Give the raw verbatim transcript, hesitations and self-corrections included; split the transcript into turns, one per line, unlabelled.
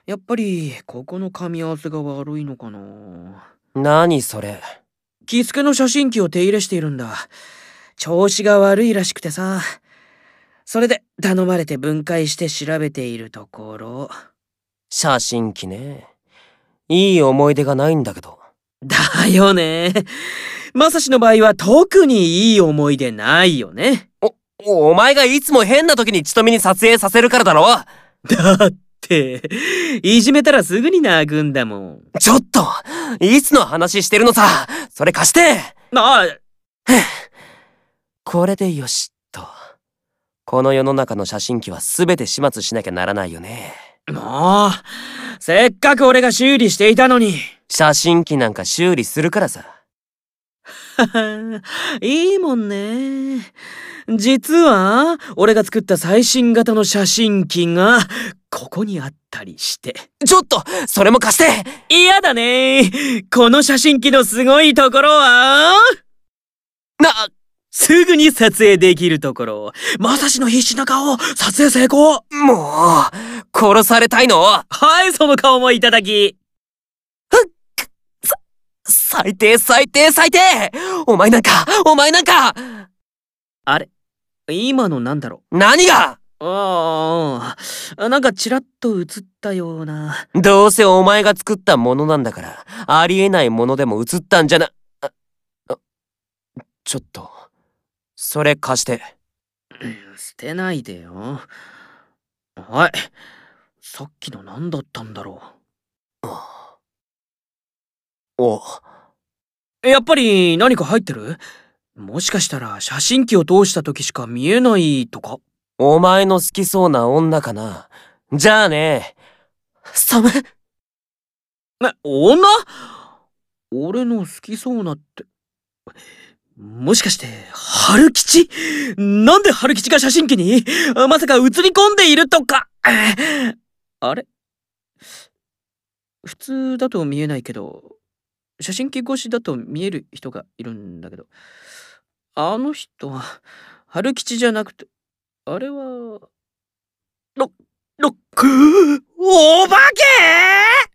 やっぱり、ここの噛み合わせが悪いのかな。
何それ。
キスケの写真機を手入れしているんだ。調子が悪いらしくてさ。それで頼まれて分解して調べているところ。
写真機ね。いい思い出がないんだけど。
だよね。まさしの場合は特にいい思い出ないよね。
お、お前がいつも変な時にちとみに撮影させるからだろ。
だって、いじめたらすぐに泣くんだもん。
ちょっといつの話してるのさ。それ貸して。
ああ。
これでよしっと。この世の中の写真機は全て始末しなきゃならないよね。
もう、せっかく俺が修理していたのに。
写真機なんか修理するからさ。
いいもんね。実は、俺が作った最新型の写真機が、ここにあったりして。
ちょっとそれも貸して。
嫌だね。この写真機のすごいところは、
な、
すぐに撮影できるところ。まさしの必死な顔、撮影成功。
もう、殺されたいの？
はい、その顔もいただき。
さ、最低最低最低！お前なんか、お前なんか！
あれ？今のなんだろ
う？何が？
ああ、なんかちらっと映ったような。
どうせお前が作ったものなんだから、ありえないものでも映ったんじゃな、あ、あ、ちょっと、それ貸して。
捨てないでよ。はい。さっきの何だったんだろ
う。お。
やっぱり何か入ってる？もしかしたら写真機を通した時しか見えないとか？
お前の好きそうな女かな。じゃあね。サム。
え、女？俺の好きそうなって。もしかして、春吉？なんで春吉が写真機に？まさか映り込んでいるとか？あれ？普通だと見えないけど、写真機越しだと見える人がいるんだけど、あの人は、春吉じゃなくて、あれは、ろ、ろ、お化け！